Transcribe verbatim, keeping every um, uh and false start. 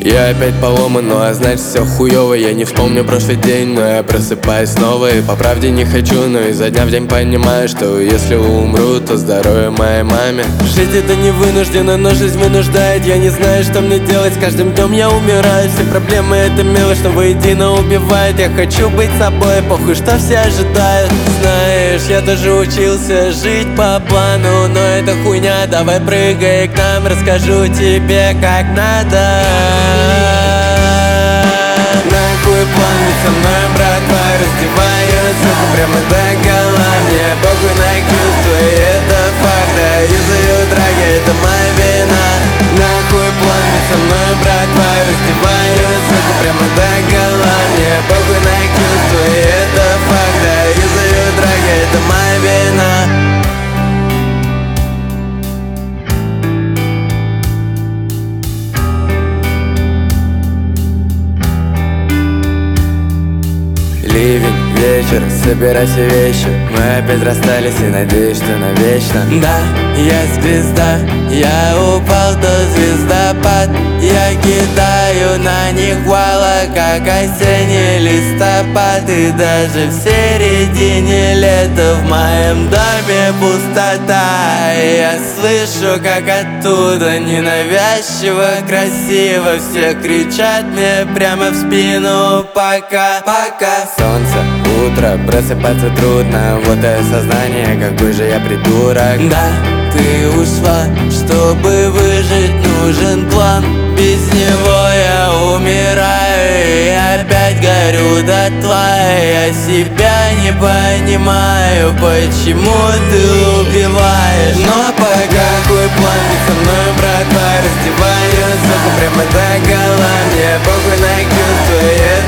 Я опять поломан, ну а значит все хуёво. Я не вспомню прошлый день, но я просыпаюсь снова. И по правде не хочу, но изо дня в день понимаю, что если умру, то здоровье моей маме. Жить это не вынужденно, но жизнь вынуждает. Я не знаю, что мне делать, с каждым днем я умираю. Все проблемы это мелочь, но воедино убивает. Я хочу быть собой, похуй, что все ожидают. Знаешь, я тоже учился жить по плану, но это хуйня, давай прыгай к нам, расскажу тебе как надо. Нахуй план, ведь со мной, братва, раздеваю суку прямо до гола. Мне похуй на чувства, и это факт, да, юзаю драги, это моя вина. Нахуй план, ведь со мной, братва, раздеваю суку прямо до гола. Мне похуй на чувства, и это факт, да, юзаю драги, это моя вина. Ливень, вечер, собирай все вещи. Мы опять расстались и надеюсь, что навечно. Да, я звезда, я упал, то звездопад. Я кидаю на них вала, как осенний листопад. И даже в середине лета в моем доме пустота. И я слышу, как оттуда ненавязчиво, красиво все кричат мне прямо в спину. Пока, пока. Солнце, утро, просыпаться трудно. Вот и осознание, какой же я придурок. Да, ты ушла, чтобы выжить, нужен план. Без него я умираю и опять горю дотла. Я себя не понимаю, почему ты убиваешь. Но пока какой план, ведь со мной, братва, раздеваю суку прямо до гола. Мне похуй на чувства.